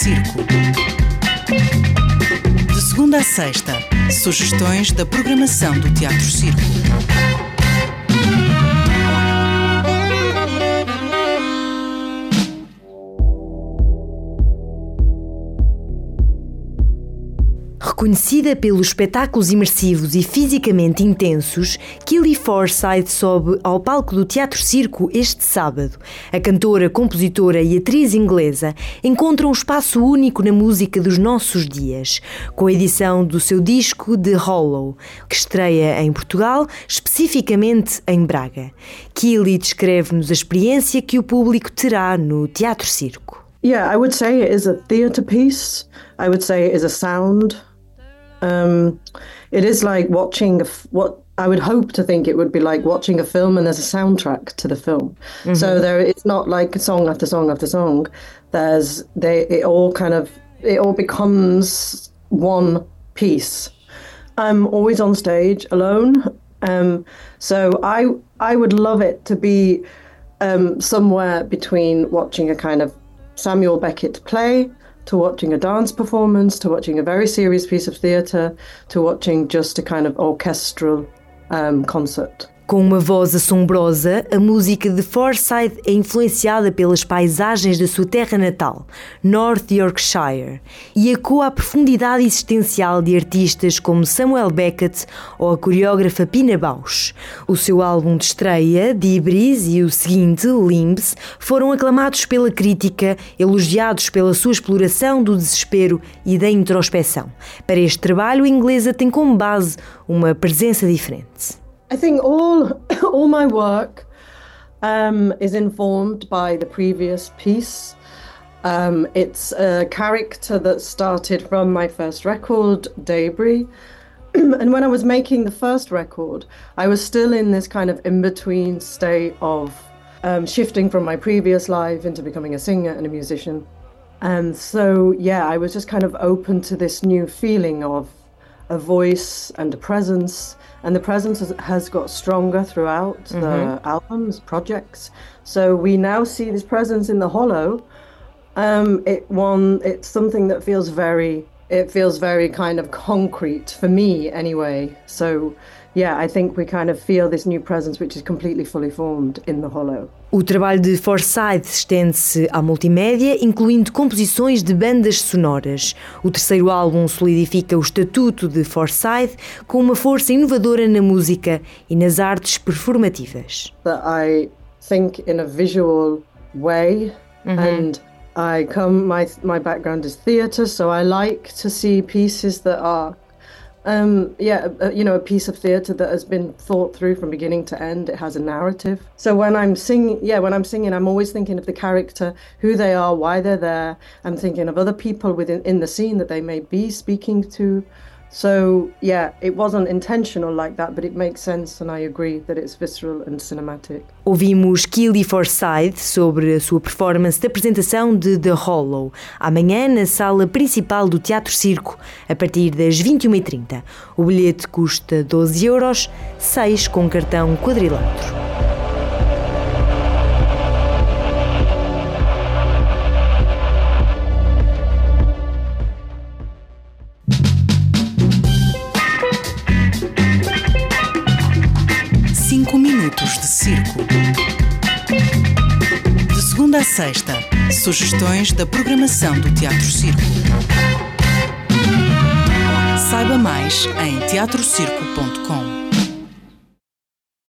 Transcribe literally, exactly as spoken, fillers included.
Circo. De segunda a sexta, sugestões da programação do Teatro Circo. Reconhecida pelos espetáculos imersivos e fisicamente intensos, Keely Forsyth sobe ao palco do Teatro Circo este sábado. A cantora, compositora e atriz inglesa encontra um espaço único na música dos nossos dias, com a edição do seu disco The Hollow, que estreia em Portugal, especificamente em Braga. Keely descreve-nos a experiência que o público terá no Teatro Circo. Yeah, I would say it is a theatre piece. I would say it is a sound. Um, it is like watching a f- what I would hope to think it would be like watching a film, and there's a soundtrack to the film. Mm-hmm. So there, it's not like song after song after song. There's they it all kind of it all becomes one piece. I'm always on stage alone, um, so I I would love it to be um, somewhere between watching a kind of Samuel Beckett play, to watching a dance performance, to watching a very serious piece of theatre, to watching just a kind of orchestral um, concert. Com uma voz assombrosa, a música de Forsyth é influenciada pelas paisagens da sua terra natal, North Yorkshire, e ecoa a profundidade existencial de artistas como Samuel Beckett ou a coreógrafa Pina Bausch. O seu álbum de estreia, Debris, e o seguinte, Limbs, foram aclamados pela crítica, elogiados pela sua exploração do desespero e da introspeção. Para este trabalho, a inglesa tem como base uma presença diferente. I think all all my work um, is informed by the previous piece. Um, it's a character that started from my first record, Debris. And when I was making the first record, I was still in this kind of in-between state of um, shifting from my previous life into becoming a singer and a musician. And so, yeah, I was just kind of open to this new feeling of a voice and a presence. And the presence has, has got stronger throughout mm-hmm. the albums, projects. So we now see this presence in the hollow. Um, it one, it's something that feels very, it feels very kind of concrete for me anyway. So yeah, I think we kind of feel this new presence which is completely fully formed in the hollow. O trabalho de Forsyth estende-se à multimédia, incluindo composições de bandas sonoras. O terceiro álbum solidifica o estatuto de Forsyth com uma força inovadora na música e nas artes performativas. That I think in a visual way, mm-hmm. and I come. My my background is theatre, so I like to see pieces that are. Um, yeah, uh, you know, a piece of theatre that has been thought through from beginning to end. It has a narrative. So when I'm singing, yeah, when I'm singing, I'm always thinking of the character, who they are, why they're there. I'm thinking of other people within in the scene that they may be speaking to. So yeah, it wasn't intentional like that, but it makes sense, and I agree that it's visceral and cinematic. Ouvimos Keely Forsyth sobre a sua performance de apresentação de The Hollow, amanhã na sala principal do Teatro Circo, a partir das vinte e uma e trinta. O bilhete custa doze euros, seis com cartão quadrilátero. Cinco minutos de circo. De segunda a sexta, sugestões da programação do Teatro Circo. Saiba mais em teatro circo ponto com.